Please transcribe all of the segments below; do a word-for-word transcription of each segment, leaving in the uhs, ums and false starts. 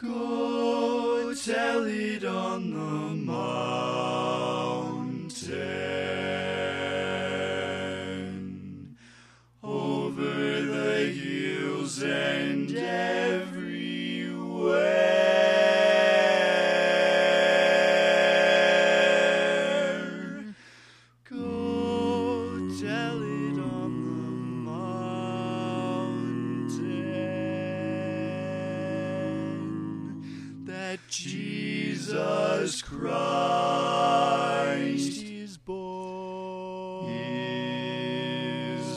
Go tell it on the mountain, over the hills and everywhere. Go tell it on the mountain that Jesus Christ is born. Is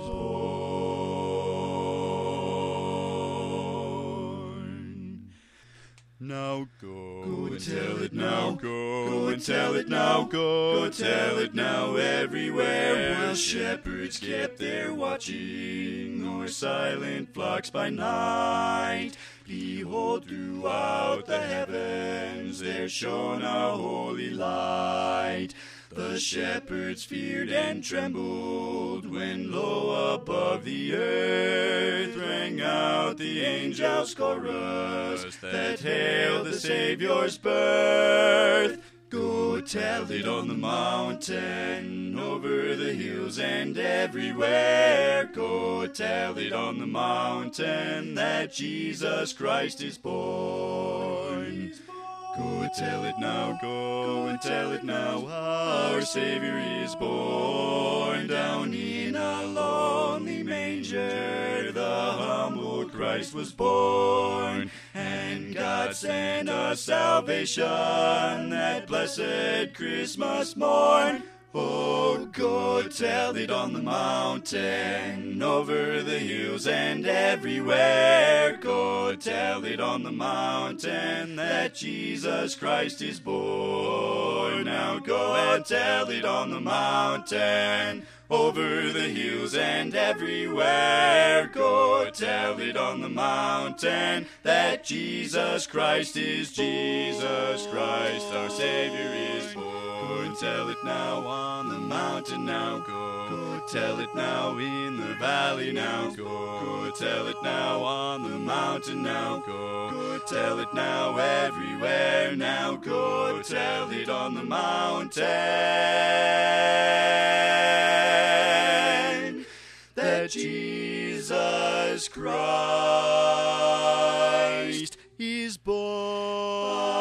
born. Now go, go and tell it now, go, go and tell it now, go, go tell it now everywhere. While shepherds kept their watching o'er silent flocks by night, behold, throughout the heavens there shone a holy light. The shepherds feared and trembled when lo above the earth rang out the angels' chorus that hailed the Saviour's birth. Go tell it on the mountain, over the hills and everywhere. Go tell it on the mountain that Jesus Christ is born. Go tell it now, go and tell it now, our Savior is born. Down in a lonely manger the humble Christ was born, and God sent us salvation that blessed Christmas morn. Oh, go tell it on the mountain, over the hills and everywhere. Go tell it on the mountain that Jesus Christ is born. Now go and tell it on the mountain, over the hills and everywhere. Go tell it on the mountain that Jesus Christ is Jesus Christ, our Savior is born. Go and tell it now on the mountain now, go. Go tell it now in the valley now, go. Go tell it now on the mountain now, go. Go tell it now everywhere now, go tell it on the mountain that Jesus Christ is born.